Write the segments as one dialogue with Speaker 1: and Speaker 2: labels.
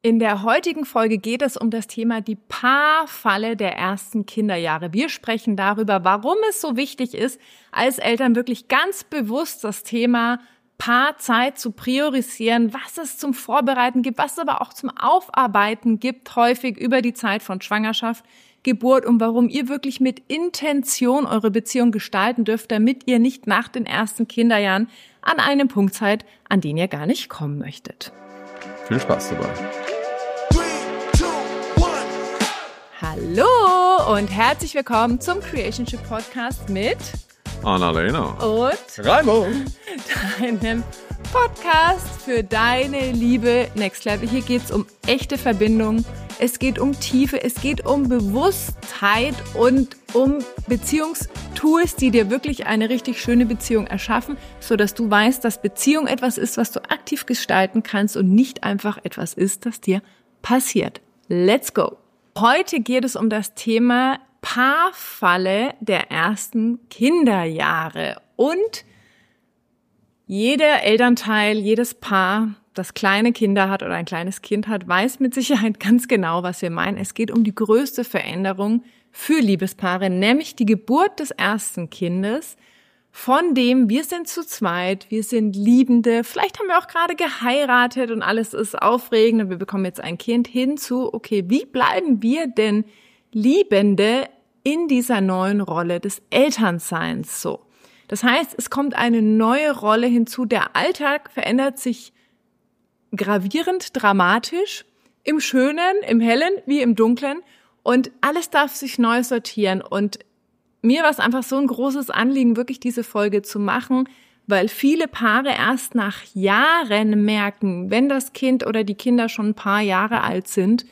Speaker 1: In der heutigen Folge geht es um das Thema die Paarfalle der ersten Kinderjahre. Wir sprechen darüber, warum es so wichtig ist, als Eltern wirklich ganz bewusst das Thema Paarzeit zu priorisieren, was es zum Vorbereiten gibt, was es aber auch zum Aufarbeiten gibt, häufig über die Zeit von Schwangerschaft, Geburt und warum ihr wirklich mit Intention eure Beziehung gestalten dürft, damit ihr nicht nach den ersten Kinderjahren an einen Punkt seid, an den ihr gar nicht kommen möchtet.
Speaker 2: Viel Spaß dabei.
Speaker 1: Hallo und herzlich willkommen zum Creationship Podcast mit
Speaker 2: Annalena
Speaker 1: und
Speaker 2: Raimo,
Speaker 1: deinem Podcast für deine Liebe Next Level. Hier geht es um echte Verbindung, es geht um Tiefe, es geht um Bewusstheit und um Beziehungstools, die dir wirklich eine richtig schöne Beziehung erschaffen, sodass du weißt, dass Beziehung etwas ist, was du aktiv gestalten kannst und nicht einfach etwas ist, das dir passiert. Let's go! Heute geht es um das Thema Paarfalle der ersten Kinderjahre. Und jeder Elternteil, jedes Paar, das kleine Kinder hat oder ein kleines Kind hat, weiß mit Sicherheit ganz genau, was wir meinen. Es geht um die größte Veränderung für Liebespaare, nämlich die Geburt des ersten Kindes, von dem wir sind zu zweit, wir sind Liebende, vielleicht haben wir auch gerade geheiratet und alles ist aufregend und wir bekommen jetzt ein Kind, hinzu, okay, wie bleiben wir denn Liebende in dieser neuen Rolle des Elternseins so? Das heißt, es kommt eine neue Rolle hinzu, der Alltag verändert sich gravierend, dramatisch, im Schönen, im Hellen wie im Dunklen und alles darf sich neu sortieren und mir war es einfach so ein großes Anliegen, wirklich diese Folge zu machen, weil viele Paare erst nach Jahren merken, wenn das Kind oder die Kinder schon ein paar Jahre alt sind,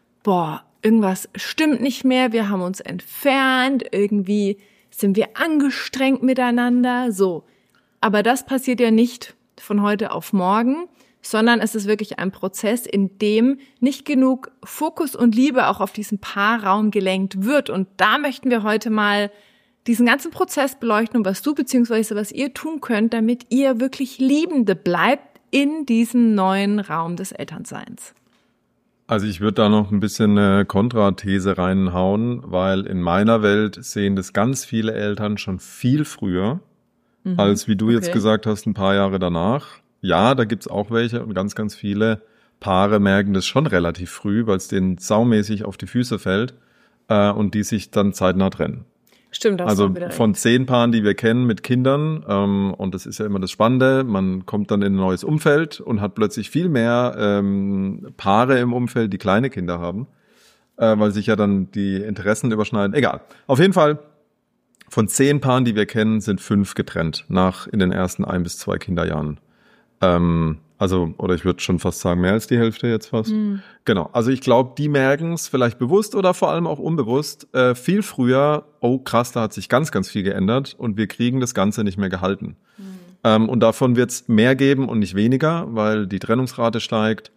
Speaker 1: irgendwas stimmt nicht mehr, wir haben uns entfernt, irgendwie sind wir angestrengt miteinander, so. Aber das passiert ja nicht von heute auf morgen, sondern es ist wirklich ein Prozess, in dem nicht genug Fokus und Liebe auch auf diesen Paarraum gelenkt wird. Und da möchten wir heute mal diesen ganzen Prozess beleuchten und was du bzw. was ihr tun könnt, damit ihr wirklich Liebende bleibt in diesem neuen Raum des Elternseins.
Speaker 2: Also ich würde da noch ein bisschen eine Kontrathese reinhauen, weil in meiner Welt sehen das ganz viele Eltern schon viel früher, als wie du jetzt gesagt hast, ein paar Jahre danach. Ja, da gibt's auch welche und ganz, ganz viele Paare merken das schon relativ früh, weil es denen saumäßig auf die Füße fällt und die sich dann zeitnah trennen.
Speaker 1: Stimmt, das
Speaker 2: also von 10 Paaren, die wir kennen mit Kindern, und das ist ja immer das Spannende, man kommt dann in ein neues Umfeld und hat plötzlich viel mehr Paare im Umfeld, die kleine Kinder haben, weil sich ja dann die Interessen überschneiden. Egal, auf jeden Fall, von 10 Paaren, die wir kennen, sind 5 getrennt in den ersten 1 bis 2 Kinderjahren. Oder ich würde schon fast sagen, mehr als die Hälfte jetzt fast. Genau, also ich glaube, die merken es vielleicht bewusst oder vor allem auch unbewusst viel früher, oh krass, da hat sich ganz, ganz viel geändert und wir kriegen das Ganze nicht mehr gehalten. Und davon wird es mehr geben und nicht weniger, weil die Trennungsrate steigt.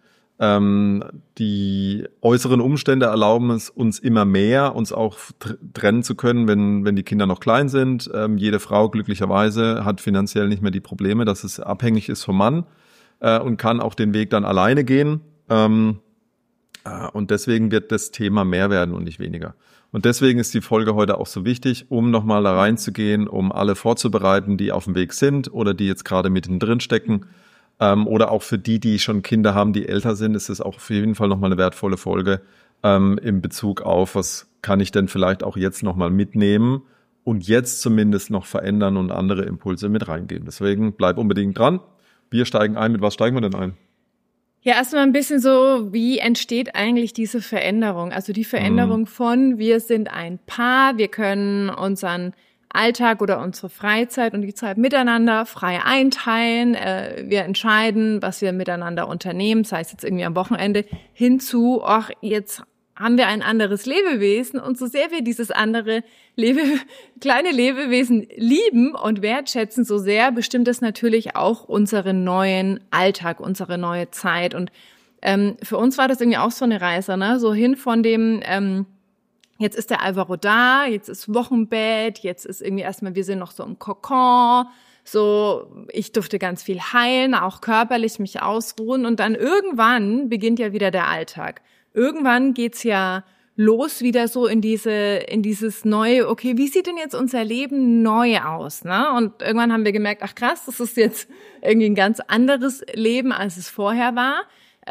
Speaker 2: Die äußeren Umstände erlauben es uns immer mehr, uns auch trennen zu können, wenn die Kinder noch klein sind. Jede Frau glücklicherweise hat finanziell nicht mehr die Probleme, dass es abhängig ist vom Mann und kann auch den Weg dann alleine gehen. Und deswegen wird das Thema mehr werden und nicht weniger. Und deswegen ist die Folge heute auch so wichtig, um nochmal da reinzugehen, um alle vorzubereiten, die auf dem Weg sind oder die jetzt gerade mittendrin stecken. Oder auch für die schon Kinder haben, die älter sind, ist es auch auf jeden Fall nochmal eine wertvolle Folge in Bezug auf, was kann ich denn vielleicht auch jetzt nochmal mitnehmen und jetzt zumindest noch verändern und andere Impulse mit reingeben. Deswegen bleib unbedingt dran. Wir steigen ein. Mit was steigen wir denn ein?
Speaker 1: Ja, erstmal ein bisschen so, wie entsteht eigentlich diese Veränderung? Also die Veränderung von, wir sind ein Paar, wir können unseren Alltag oder unsere Freizeit und die Zeit miteinander frei einteilen. Wir entscheiden, was wir miteinander unternehmen, sei es jetzt irgendwie am Wochenende, hinzu, jetzt haben wir ein anderes Lebewesen und so sehr wir dieses andere kleine Lebewesen lieben und wertschätzen, so sehr bestimmt es natürlich auch unseren neuen Alltag, unsere neue Zeit. Und für uns war das irgendwie auch so eine Reise, ne? So hin von dem jetzt ist der Alvaro da, jetzt ist Wochenbett, jetzt ist irgendwie erstmal, wir sind noch so im Kokon, So, ich durfte ganz viel heilen, auch körperlich mich ausruhen und dann irgendwann beginnt ja wieder der Alltag. Irgendwann geht's ja los wieder so in dieses neue, okay, wie sieht denn jetzt unser Leben neu aus, ne? Und irgendwann haben wir gemerkt, ach krass, das ist jetzt irgendwie ein ganz anderes Leben, als es vorher war.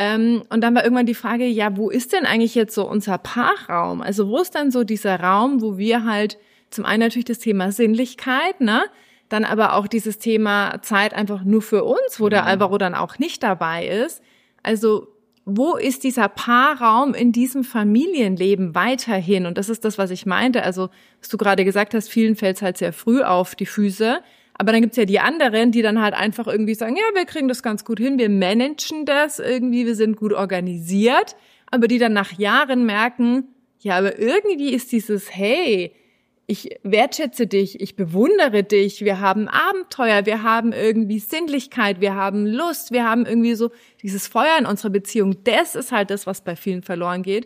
Speaker 1: Und dann war irgendwann die Frage, ja, wo ist denn eigentlich jetzt so unser Paarraum? Also wo ist dann so dieser Raum, wo wir halt zum einen natürlich das Thema Sinnlichkeit, ne? Dann aber auch dieses Thema Zeit einfach nur für uns, wo der Alvaro dann auch nicht dabei ist. Also wo ist dieser Paarraum in diesem Familienleben weiterhin? Und das ist das, was ich meinte. Also, was du gerade gesagt hast, vielen fällt es halt sehr früh auf die Füße. Aber dann gibt's ja die anderen, die dann halt einfach irgendwie sagen, ja, wir kriegen das ganz gut hin, wir managen das irgendwie, wir sind gut organisiert. Aber die dann nach Jahren merken, ja, aber irgendwie ist dieses, hey, ich wertschätze dich, ich bewundere dich, wir haben Abenteuer, wir haben irgendwie Sinnlichkeit, wir haben Lust, wir haben irgendwie so dieses Feuer in unserer Beziehung. Das ist halt das, was bei vielen verloren geht,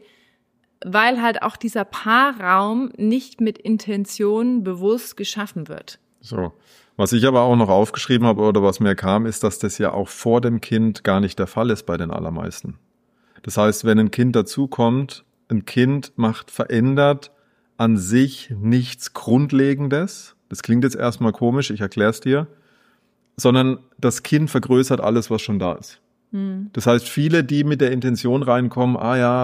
Speaker 1: weil halt auch dieser Paarraum nicht mit Intention bewusst geschaffen wird.
Speaker 2: So. Was ich aber auch noch aufgeschrieben habe oder was mir kam, ist, dass das ja auch vor dem Kind gar nicht der Fall ist bei den allermeisten. Das heißt, wenn ein Kind dazukommt, ein Kind verändert an sich nichts Grundlegendes. Das klingt jetzt erstmal komisch, ich erkläre es dir. Sondern das Kind vergrößert alles, was schon da ist. Das heißt, viele, die mit der Intention reinkommen,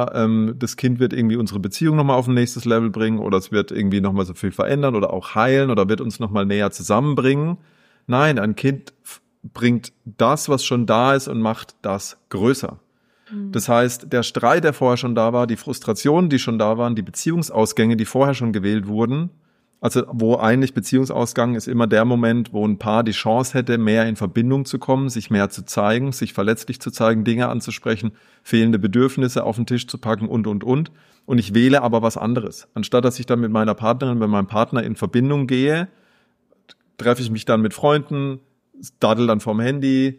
Speaker 2: das Kind wird irgendwie unsere Beziehung nochmal auf ein nächstes Level bringen oder es wird irgendwie nochmal so viel verändern oder auch heilen oder wird uns nochmal näher zusammenbringen. Nein, ein Kind bringt das, was schon da ist und macht das größer. Das heißt, der Streit, der vorher schon da war, die Frustrationen, die schon da waren, die Beziehungsausgänge, die vorher schon gewählt wurden, also wo eigentlich Beziehungsausgang ist immer der Moment, wo ein Paar die Chance hätte, mehr in Verbindung zu kommen, sich mehr zu zeigen, sich verletzlich zu zeigen, Dinge anzusprechen, fehlende Bedürfnisse auf den Tisch zu packen und. Und ich wähle aber was anderes. Anstatt dass ich dann mit meiner Partnerin, mit meinem Partner in Verbindung gehe, treffe ich mich dann mit Freunden, daddel dann vom Handy,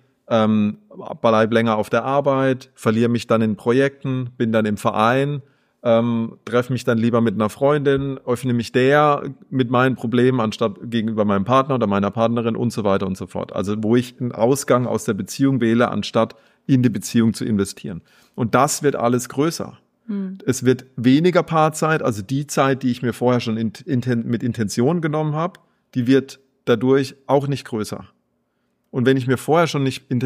Speaker 2: bleib länger auf der Arbeit, verliere mich dann in Projekten, bin dann im Verein, treffe mich dann lieber mit einer Freundin, öffne mich mit meinen Problemen anstatt gegenüber meinem Partner oder meiner Partnerin und so weiter und so fort. Also wo ich einen Ausgang aus der Beziehung wähle, anstatt in die Beziehung zu investieren. Und das wird alles größer. Es wird weniger Paarzeit, also die Zeit, die ich mir vorher schon mit Intention genommen habe, die wird dadurch auch nicht größer. Und wenn ich mir vorher schon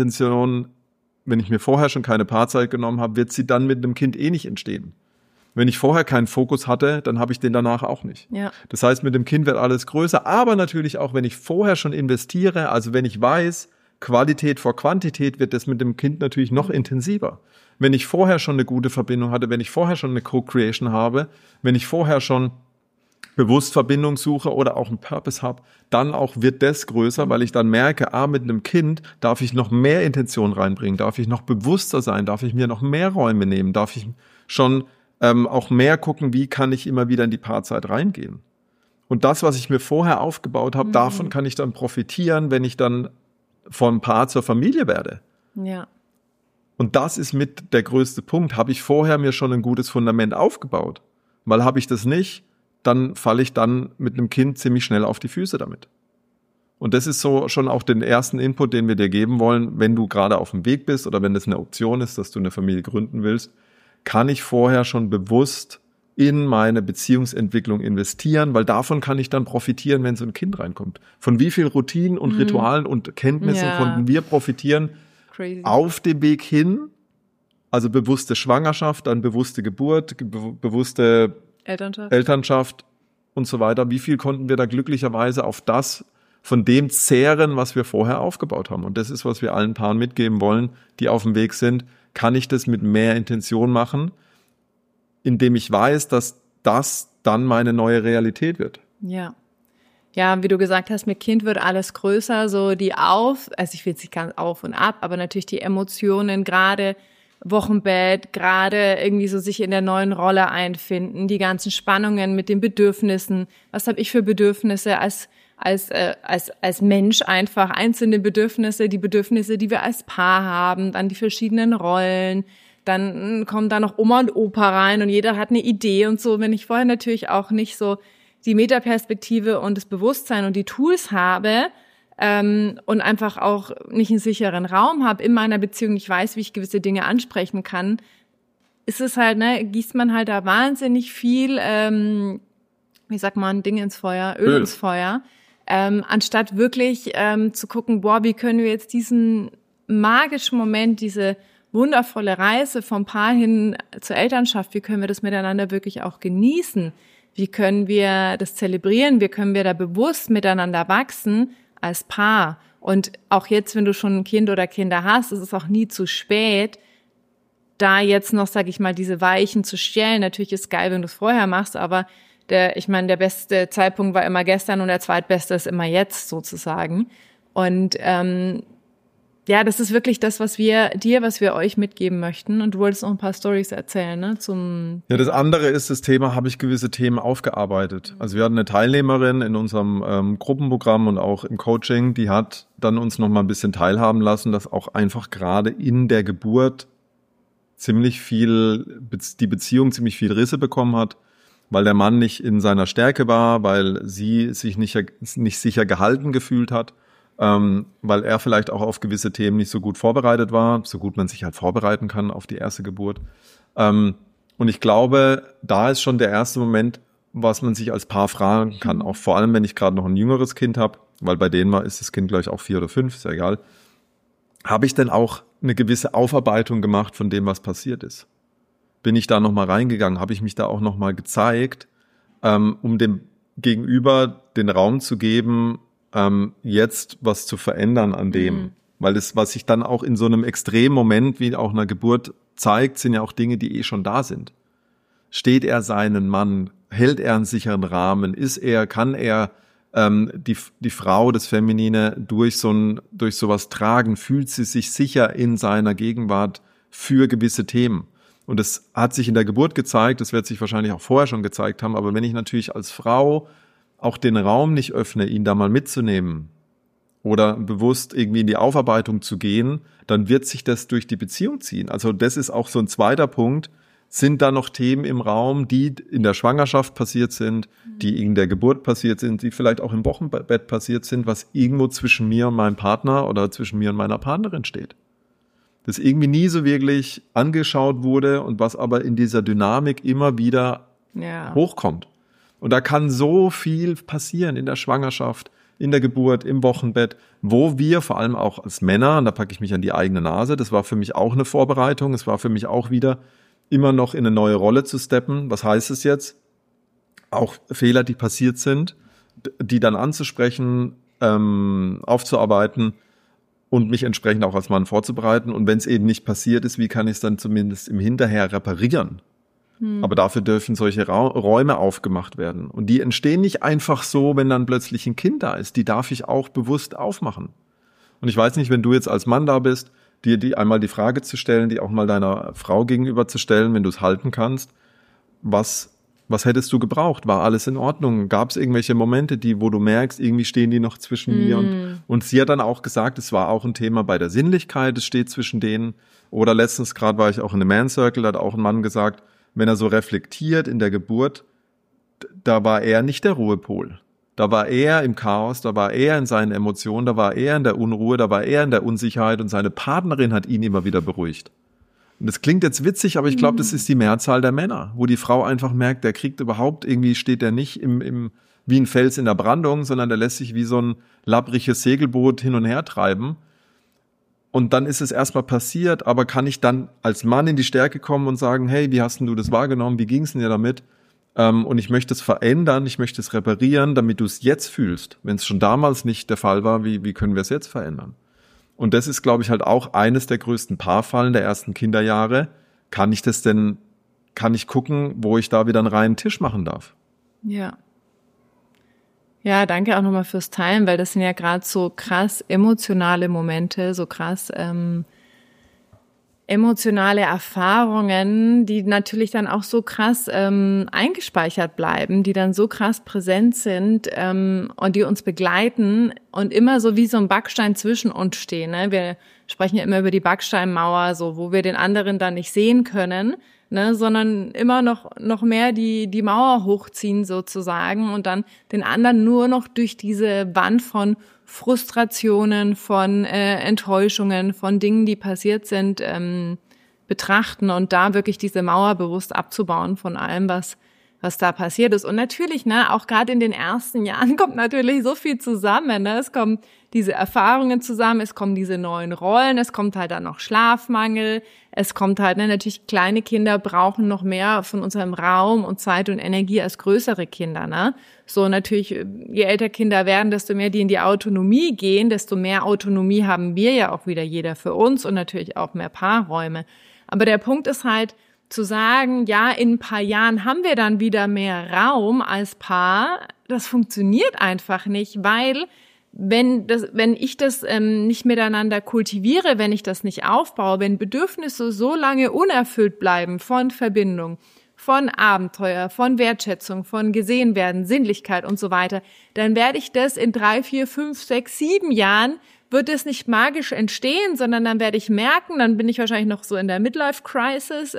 Speaker 2: keine Paarzeit genommen habe, wird sie dann mit einem Kind nicht entstehen. Wenn ich vorher keinen Fokus hatte, dann habe ich den danach auch nicht. Ja. Das heißt, mit dem Kind wird alles größer, aber natürlich auch, wenn ich vorher schon investiere, also wenn ich weiß, Qualität vor Quantität, wird das mit dem Kind natürlich noch intensiver. Wenn ich vorher schon eine gute Verbindung hatte, wenn ich vorher schon eine Co-Creation habe, wenn ich vorher schon bewusst Verbindung suche oder auch einen Purpose habe, dann auch wird das größer, weil ich dann merke, mit einem Kind darf ich noch mehr Intention reinbringen, darf ich noch bewusster sein, darf ich mir noch mehr Räume nehmen, darf ich schon auch mehr gucken, wie kann ich immer wieder in die Paarzeit reingehen. Und das, was ich mir vorher aufgebaut habe, davon kann ich dann profitieren, wenn ich dann von Paar zur Familie werde. Ja. Und das ist mit der größte Punkt. Habe ich vorher mir schon ein gutes Fundament aufgebaut? Weil habe ich das nicht, dann falle ich dann mit einem Kind ziemlich schnell auf die Füße damit. Und das ist so schon auch den ersten Input, den wir dir geben wollen, wenn du gerade auf dem Weg bist oder wenn das eine Option ist, dass du eine Familie gründen willst, kann ich vorher schon bewusst in meine Beziehungsentwicklung investieren, weil davon kann ich dann profitieren, wenn so ein Kind reinkommt. Von wie viel Routinen und Ritualen und Kenntnissen konnten wir profitieren auf dem Weg hin, also bewusste Schwangerschaft, dann bewusste Geburt, bewusste Elternschaft und so weiter. Wie viel konnten wir da glücklicherweise auf das, von dem zehren, was wir vorher aufgebaut haben? Und das ist, was wir allen Paaren mitgeben wollen, die auf dem Weg sind. Kann ich das mit mehr Intention machen, indem ich weiß, dass das dann meine neue Realität wird? Ja.
Speaker 1: Ja, wie du gesagt hast, mit Kind wird alles größer, so also ich will jetzt nicht ganz auf und ab, aber natürlich die Emotionen, gerade Wochenbett, gerade irgendwie so sich in der neuen Rolle einfinden, die ganzen Spannungen mit den Bedürfnissen. Was habe ich für Bedürfnisse als Mensch einfach, einzelne Bedürfnisse, die Bedürfnisse, die wir als Paar haben, dann die verschiedenen Rollen, dann kommen da noch Oma und Opa rein und jeder hat eine Idee und so. Wenn ich vorher natürlich auch nicht so die Metaperspektive und das Bewusstsein und die Tools habe, und einfach auch nicht einen sicheren Raum habe in meiner Beziehung, nicht weiß, wie ich gewisse Dinge ansprechen kann, ist es halt, gießt man halt da wahnsinnig viel, wie sagt man, Dinge ins Feuer, Öl ins Feuer, anstatt wirklich zu gucken, wie können wir jetzt diesen magischen Moment, diese wundervolle Reise vom Paar hin zur Elternschaft, wie können wir das miteinander wirklich auch genießen? Wie können wir das zelebrieren? Wie können wir da bewusst miteinander wachsen als Paar? Und auch jetzt, wenn du schon ein Kind oder Kinder hast, ist es auch nie zu spät, da jetzt noch, sag ich mal, diese Weichen zu stellen. Natürlich ist es geil, wenn du es vorher machst, aber der beste Zeitpunkt war immer gestern und der zweitbeste ist immer jetzt sozusagen. Und das ist wirklich das, was wir euch mitgeben möchten. Und du wolltest noch ein paar Storys erzählen, ne?
Speaker 2: Das andere ist das Thema, habe ich gewisse Themen aufgearbeitet. Also wir hatten eine Teilnehmerin in unserem Gruppenprogramm und auch im Coaching, die hat dann uns noch mal ein bisschen teilhaben lassen, dass auch einfach gerade in der Geburt die Beziehung ziemlich viel Risse bekommen hat, weil der Mann nicht in seiner Stärke war, weil sie sich nicht sicher gehalten gefühlt hat. Weil er vielleicht auch auf gewisse Themen nicht so gut vorbereitet war, so gut man sich halt vorbereiten kann auf die erste Geburt. Und ich glaube, da ist schon der erste Moment, was man sich als Paar fragen kann, auch vor allem, wenn ich gerade noch ein jüngeres Kind habe, weil bei denen ist das Kind gleich auch 4 oder 5, ist ja egal. Habe ich denn auch eine gewisse Aufarbeitung gemacht von dem, was passiert ist? Bin ich da nochmal reingegangen? Habe ich mich da auch nochmal gezeigt, um dem Gegenüber den Raum zu geben, jetzt was zu verändern an dem. Weil das, was sich dann auch in so einem extremen Moment wie auch einer Geburt zeigt, sind ja auch Dinge, die schon da sind. Steht er seinen Mann? Hält er einen sicheren Rahmen? Kann er die Frau, das Feminine, durch sowas tragen? Fühlt sie sich sicher in seiner Gegenwart für gewisse Themen? Und das hat sich in der Geburt gezeigt, das wird sich wahrscheinlich auch vorher schon gezeigt haben, aber wenn ich natürlich als Frau auch den Raum nicht öffne, ihn da mal mitzunehmen oder bewusst irgendwie in die Aufarbeitung zu gehen, dann wird sich das durch die Beziehung ziehen. Also das ist auch so ein zweiter Punkt. Sind da noch Themen im Raum, die in der Schwangerschaft passiert sind, die in der Geburt passiert sind, die vielleicht auch im Wochenbett passiert sind, was irgendwo zwischen mir und meinem Partner oder zwischen mir und meiner Partnerin steht? Das irgendwie nie so wirklich angeschaut wurde und was aber in dieser Dynamik immer wieder hochkommt. Und da kann so viel passieren in der Schwangerschaft, in der Geburt, im Wochenbett, wo wir vor allem auch als Männer, und da packe ich mich an die eigene Nase, das war für mich auch eine Vorbereitung, es war für mich auch wieder immer noch in eine neue Rolle zu steppen. Was heißt es jetzt? Auch Fehler, die passiert sind, die dann anzusprechen, aufzuarbeiten und mich entsprechend auch als Mann vorzubereiten. Und wenn es eben nicht passiert ist, wie kann ich es dann zumindest im Hinterher reparieren? Aber dafür dürfen solche Räume aufgemacht werden. Und die entstehen nicht einfach so, wenn dann plötzlich ein Kind da ist. Die darf ich auch bewusst aufmachen. Und ich weiß nicht, wenn du jetzt als Mann da bist, dir einmal die Frage zu stellen, die auch mal deiner Frau gegenüber zu stellen, wenn du es halten kannst, was hättest du gebraucht? War alles in Ordnung? Gab es irgendwelche Momente, wo du merkst, irgendwie stehen die noch zwischen mir? Und sie hat dann auch gesagt, es war auch ein Thema bei der Sinnlichkeit, es steht zwischen denen. Oder letztens gerade war ich auch in einem Man Circle, da hat auch ein Mann gesagt, wenn er so reflektiert in der Geburt, da war er nicht der Ruhepol. Da war er im Chaos, da war er in seinen Emotionen, da war er in der Unruhe, da war er in der Unsicherheit und seine Partnerin hat ihn immer wieder beruhigt. Und das klingt jetzt witzig, aber ich glaube, das ist die Mehrzahl der Männer, wo die Frau einfach merkt, der kriegt überhaupt, irgendwie steht der nicht wie ein Fels in der Brandung, sondern der lässt sich wie so ein labbriges Segelboot hin und her treiben. Und dann ist es erstmal passiert, aber kann ich dann als Mann in die Stärke kommen und sagen, hey, wie hast denn du das wahrgenommen, wie ging es denn dir damit? Und ich möchte es verändern, ich möchte es reparieren, damit du es jetzt fühlst. Wenn es schon damals nicht der Fall war, wie können wir es jetzt verändern? Und das ist, glaube ich, halt auch eines der größten Paarfallen der ersten Kinderjahre. Kann ich gucken, wo ich da wieder einen reinen Tisch machen darf?
Speaker 1: Ja. Ja, danke auch nochmal fürs Teilen, weil das sind ja gerade so krass emotionale Momente, so krass emotionale Erfahrungen, die natürlich dann auch so krass eingespeichert bleiben, die dann so krass präsent sind und die uns begleiten und immer so wie so ein Backstein zwischen uns stehen. Ne? Wir sprechen ja immer über die Backsteinmauer, so wo wir den anderen dann nicht sehen können, ne, sondern immer noch mehr die Mauer hochziehen sozusagen und dann den anderen nur noch durch diese Wand von Frustrationen, von Enttäuschungen, von Dingen, die passiert sind, betrachten und da wirklich diese Mauer bewusst abzubauen von allem, was da passiert ist. Und natürlich, auch gerade in den ersten Jahren kommt natürlich so viel zusammen. Es kommen diese Erfahrungen zusammen, es kommen diese neuen Rollen, es kommt halt dann noch Schlafmangel, es kommt halt, natürlich kleine Kinder brauchen noch mehr von unserem Raum und Zeit und Energie als größere Kinder, So natürlich, je älter Kinder werden, desto mehr die in die Autonomie gehen, desto mehr Autonomie haben wir ja auch wieder jeder für uns und natürlich auch mehr Paarräume. Aber der Punkt ist halt, zu sagen, ja, in ein paar Jahren haben wir dann wieder mehr Raum als Paar, das funktioniert einfach nicht, weil wenn ich das nicht miteinander kultiviere, wenn ich das nicht aufbaue, wenn Bedürfnisse so lange unerfüllt bleiben von Verbindung, von Abenteuer, von Wertschätzung, von gesehen werden, Sinnlichkeit und so weiter, dann werde ich das in 3, 4, 5, 6, 7 Jahren wird es nicht magisch entstehen, sondern dann werde ich merken, dann bin ich wahrscheinlich noch so in der Midlife-Crisis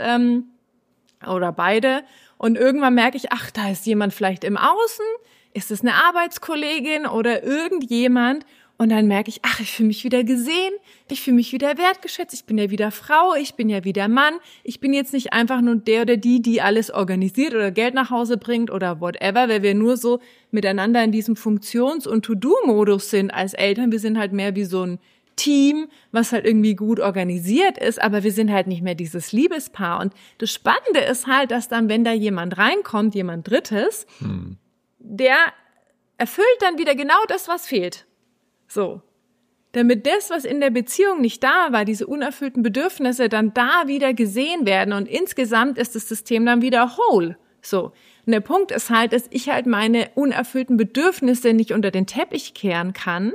Speaker 1: oder beide und irgendwann merke ich, ach, da ist jemand vielleicht im Außen, ist es eine Arbeitskollegin oder irgendjemand und dann merke ich, ach, ich fühle mich wieder gesehen, ich fühle mich wieder wertgeschätzt, ich bin ja wieder Frau, ich bin ja wieder Mann, ich bin jetzt nicht einfach nur der oder die alles organisiert oder Geld nach Hause bringt oder whatever, weil wir nur so miteinander in diesem Funktions- und To-Do-Modus sind als Eltern. Wir sind halt mehr wie so ein Team, was halt irgendwie gut organisiert ist, aber wir sind halt nicht mehr dieses Liebespaar. Und das Spannende ist halt, dass dann, wenn da jemand reinkommt, jemand Drittes, der erfüllt dann wieder genau das, was fehlt. So. Damit das, was in der Beziehung nicht da war, diese unerfüllten Bedürfnisse dann da wieder gesehen werden und insgesamt ist das System dann wieder whole. So. Und der Punkt ist halt, dass ich halt meine unerfüllten Bedürfnisse nicht unter den Teppich kehren kann,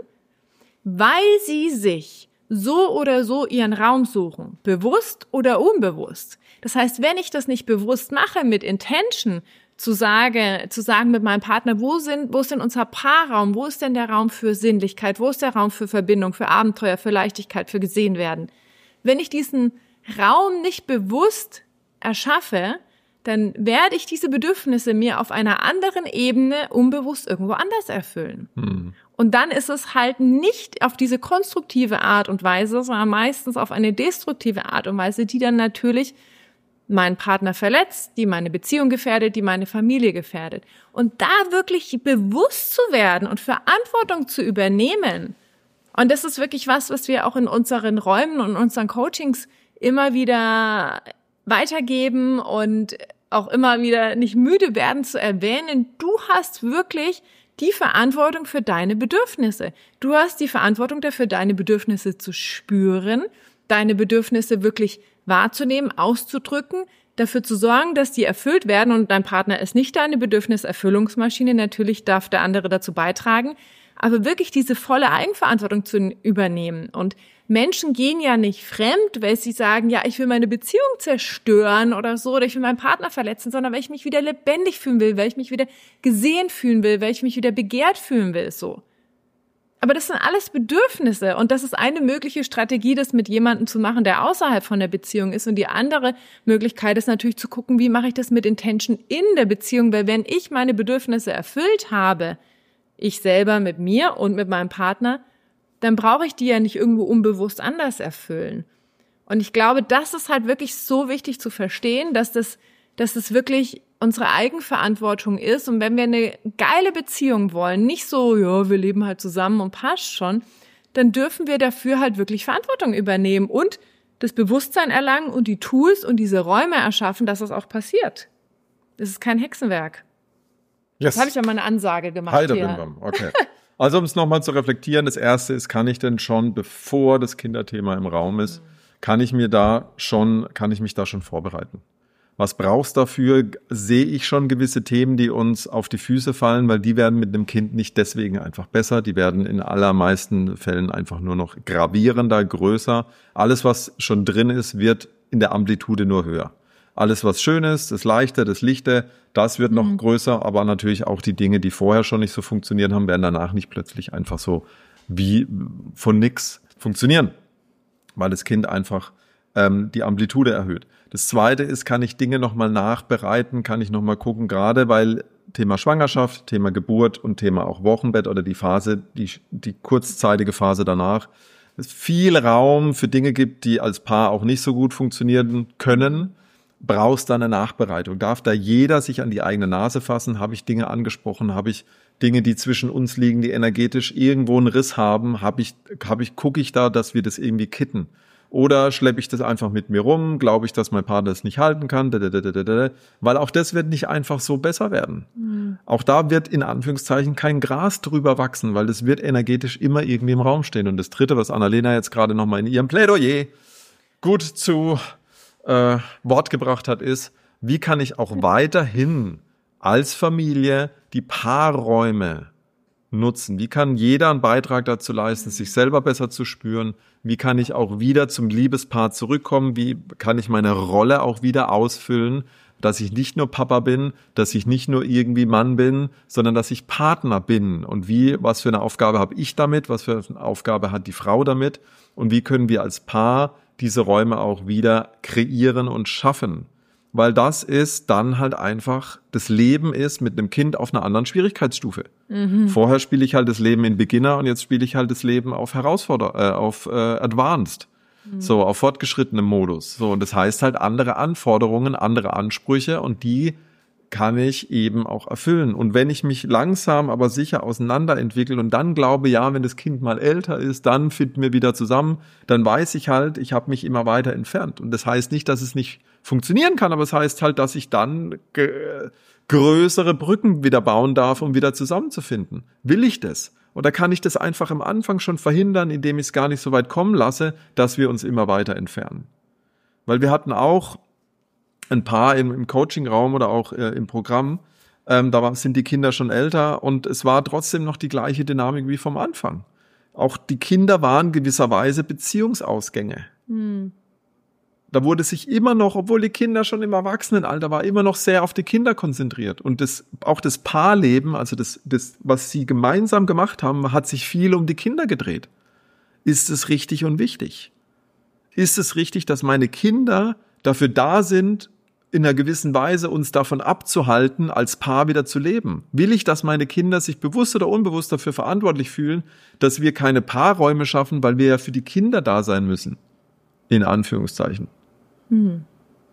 Speaker 1: weil sie sich so oder so ihren Raum suchen, bewusst oder unbewusst. Das heißt, wenn ich das nicht bewusst mache mit Intention, zu sagen mit meinem Partner, wo ist denn unser Paarraum, wo ist denn der Raum für Sinnlichkeit, wo ist der Raum für Verbindung, für Abenteuer, für Leichtigkeit, für gesehen werden. Wenn ich diesen Raum nicht bewusst erschaffe, dann werde ich diese Bedürfnisse mir auf einer anderen Ebene unbewusst irgendwo anders erfüllen. Und dann ist es halt nicht auf diese konstruktive Art und Weise, sondern meistens auf eine destruktive Art und Weise, die dann natürlich meinen Partner verletzt, die meine Beziehung gefährdet, die meine Familie gefährdet. Und da wirklich bewusst zu werden und Verantwortung zu übernehmen. Und das ist wirklich was wir auch in unseren Räumen und unseren Coachings immer wieder weitergeben und auch immer wieder nicht müde werden zu erwähnen. Du hast wirklich die Verantwortung für deine Bedürfnisse. Du hast die Verantwortung dafür, deine Bedürfnisse zu spüren, deine Bedürfnisse wirklich wahrzunehmen, auszudrücken, dafür zu sorgen, dass die erfüllt werden und dein Partner ist nicht deine Bedürfniserfüllungsmaschine. Natürlich darf der andere dazu beitragen, aber wirklich diese volle Eigenverantwortung zu übernehmen. Und Menschen gehen ja nicht fremd, weil sie sagen, ja, ich will meine Beziehung zerstören oder so, oder ich will meinen Partner verletzen, sondern weil ich mich wieder lebendig fühlen will, weil ich mich wieder gesehen fühlen will, weil ich mich wieder begehrt fühlen will, so. Aber das sind alles Bedürfnisse und das ist eine mögliche Strategie, das mit jemandem zu machen, der außerhalb von der Beziehung ist. Und die andere Möglichkeit ist natürlich zu gucken, wie mache ich das mit Intention in der Beziehung, weil wenn ich meine Bedürfnisse erfüllt habe, ich selber mit mir und mit meinem Partner, dann brauche ich die ja nicht irgendwo unbewusst anders erfüllen. Und ich glaube, das ist halt wirklich so wichtig zu verstehen, dass das wirklich unsere Eigenverantwortung ist. Und wenn wir eine geile Beziehung wollen, nicht so, ja, wir leben halt zusammen und passt schon, dann dürfen wir dafür halt wirklich Verantwortung übernehmen und das Bewusstsein erlangen und die Tools und diese Räume erschaffen, dass das auch passiert. Das ist kein Hexenwerk.
Speaker 2: Yes.
Speaker 1: Das habe ich ja mal eine Ansage gemacht.
Speaker 2: Heidebimbam, okay. Also um es nochmal zu reflektieren, das Erste ist, kann ich denn schon, bevor das Kinderthema im Raum ist, kann ich mich da schon vorbereiten? Was brauchst du dafür? Sehe ich schon gewisse Themen, die uns auf die Füße fallen, weil die werden mit einem Kind nicht deswegen einfach besser. Die werden in allermeisten Fällen einfach nur noch gravierender, größer. Alles, was schon drin ist, wird in der Amplitude nur höher. Alles, was schön ist, das Leichte, das Lichte, das wird noch größer. Aber natürlich auch die Dinge, die vorher schon nicht so funktioniert haben, werden danach nicht plötzlich einfach so wie von nix funktionieren. Weil das Kind einfach die Amplitude erhöht. Das Zweite ist, kann ich Dinge nochmal nachbereiten, kann ich nochmal gucken, gerade weil Thema Schwangerschaft, Thema Geburt und Thema auch Wochenbett oder die Phase, die kurzzeitige Phase danach, es viel Raum für Dinge gibt, die als Paar auch nicht so gut funktionieren können, brauchst du eine Nachbereitung. Darf da jeder sich an die eigene Nase fassen? Habe ich Dinge angesprochen? Habe ich Dinge, die zwischen uns liegen, die energetisch irgendwo einen Riss haben? Gucke ich da, dass wir das irgendwie kitten? Oder schleppe ich das einfach mit mir rum? Glaube ich, dass mein Partner es nicht halten kann? Weil auch das wird nicht einfach so besser werden. Mhm. Auch da wird in Anführungszeichen kein Gras drüber wachsen, weil das wird energetisch immer irgendwie im Raum stehen. Und das Dritte, was Annalena jetzt gerade nochmal in ihrem Plädoyer gut zu Wort gebracht hat, ist, wie kann ich auch weiterhin als Familie die Paarräume nutzen? Wie kann jeder einen Beitrag dazu leisten, sich selber besser zu spüren? Wie kann ich auch wieder zum Liebespaar zurückkommen? Wie kann ich meine Rolle auch wieder ausfüllen, dass ich nicht nur Papa bin, dass ich nicht nur irgendwie Mann bin, sondern dass ich Partner bin? Und was für eine Aufgabe habe ich damit? Was für eine Aufgabe hat die Frau damit? Und wie können wir als Paar diese Räume auch wieder kreieren und schaffen? Weil das ist dann halt einfach, das Leben ist mit einem Kind auf einer anderen Schwierigkeitsstufe. Mhm. Vorher spiele ich halt das Leben in Beginner und jetzt spiele ich halt das Leben auf Advanced. So, auf fortgeschrittenem Modus. So, und das heißt halt andere Anforderungen, andere Ansprüche und die kann ich eben auch erfüllen. Und wenn ich mich langsam, aber sicher auseinanderentwickle und dann glaube, ja, wenn das Kind mal älter ist, dann finden wir wieder zusammen, dann weiß ich halt, ich habe mich immer weiter entfernt. Und das heißt nicht, dass es nicht funktionieren kann, aber es heißt halt, dass ich dann größere Brücken wieder bauen darf, um wieder zusammenzufinden. Will ich das? Oder kann ich das einfach am Anfang schon verhindern, indem ich es gar nicht so weit kommen lasse, dass wir uns immer weiter entfernen? Weil wir hatten auch ein Paar im Coaching-Raum oder auch im Programm, sind die Kinder schon älter und es war trotzdem noch die gleiche Dynamik wie vom Anfang. Auch die Kinder waren gewisserweise Beziehungsausgänge. Hm. Da wurde sich immer noch, obwohl die Kinder schon im Erwachsenenalter war, immer noch sehr auf die Kinder konzentriert. Und auch das Paarleben, also das, was sie gemeinsam gemacht haben, hat sich viel um die Kinder gedreht. Ist es richtig und wichtig? Ist es richtig, dass meine Kinder dafür da sind, in einer gewissen Weise uns davon abzuhalten, als Paar wieder zu leben? Will ich, dass meine Kinder sich bewusst oder unbewusst dafür verantwortlich fühlen, dass wir keine Paarräume schaffen, weil wir ja für die Kinder da sein müssen? In Anführungszeichen. Hm.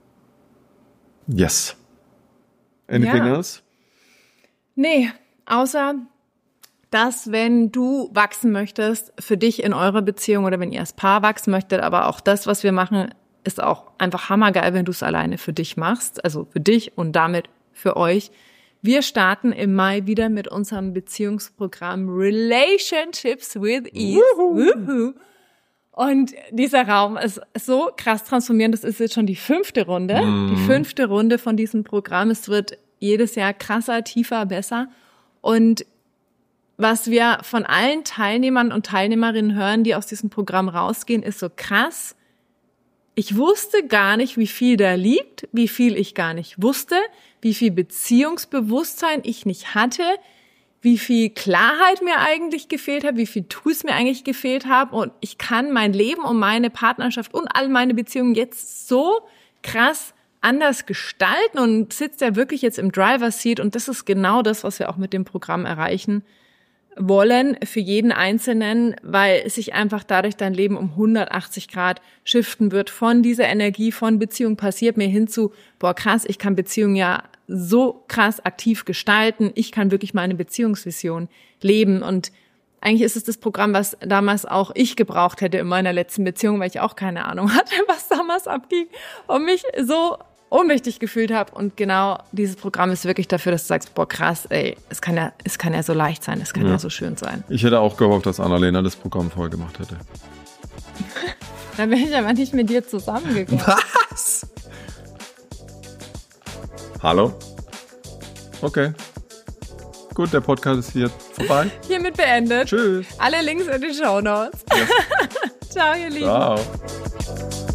Speaker 2: Yes. Anything else?
Speaker 1: Nee, außer, dass wenn du wachsen möchtest, für dich in eurer Beziehung oder wenn ihr als Paar wachsen möchtet, aber auch das, was wir machen, ist auch einfach hammergeil, wenn du es alleine für dich machst, also für dich und damit für euch. Wir starten im Mai wieder mit unserem Beziehungsprogramm Relationships with Ease. Woohoo. Und dieser Raum ist so krass transformierend. Das ist jetzt schon die 5. Runde. Die 5. Runde von diesem Programm. Es wird jedes Jahr krasser, tiefer, besser. Und was wir von allen Teilnehmern und Teilnehmerinnen hören, die aus diesem Programm rausgehen, ist so krass. Ich wusste gar nicht, wie viel da liegt, wie viel ich gar nicht wusste, wie viel Beziehungsbewusstsein ich nicht hatte, wie viel Klarheit mir eigentlich gefehlt hat, wie viel Tools mir eigentlich gefehlt haben. Und ich kann mein Leben und meine Partnerschaft und all meine Beziehungen jetzt so krass anders gestalten und sitzt ja wirklich jetzt im Driver's Seat. Und das ist genau das, was wir auch mit dem Programm erreichen wollen für jeden Einzelnen, weil sich einfach dadurch dein Leben um 180 Grad shiften wird von dieser Energie von Beziehung passiert mir hin zu, boah krass, ich kann Beziehungen ja so krass aktiv gestalten, ich kann wirklich meine Beziehungsvision leben und eigentlich ist es das Programm, was damals auch ich gebraucht hätte in meiner letzten Beziehung, weil ich auch keine Ahnung hatte, was damals abging und mich so ohnmächtig gefühlt habe. Und genau dieses Programm ist wirklich dafür, dass du sagst, boah krass, ey, es kann ja so leicht sein, es kann ja so schön sein.
Speaker 2: Ich hätte auch gehofft, dass Annalena das Programm vorher gemacht hätte.
Speaker 1: Dann bin ich aber nicht mit dir zusammengekommen.
Speaker 2: Was? Hallo? Okay. Gut, der Podcast ist hier vorbei.
Speaker 1: Hiermit beendet.
Speaker 2: Tschüss.
Speaker 1: Alle Links in den Shownotes. Ja. Ciao, ihr Lieben.
Speaker 2: Ciao.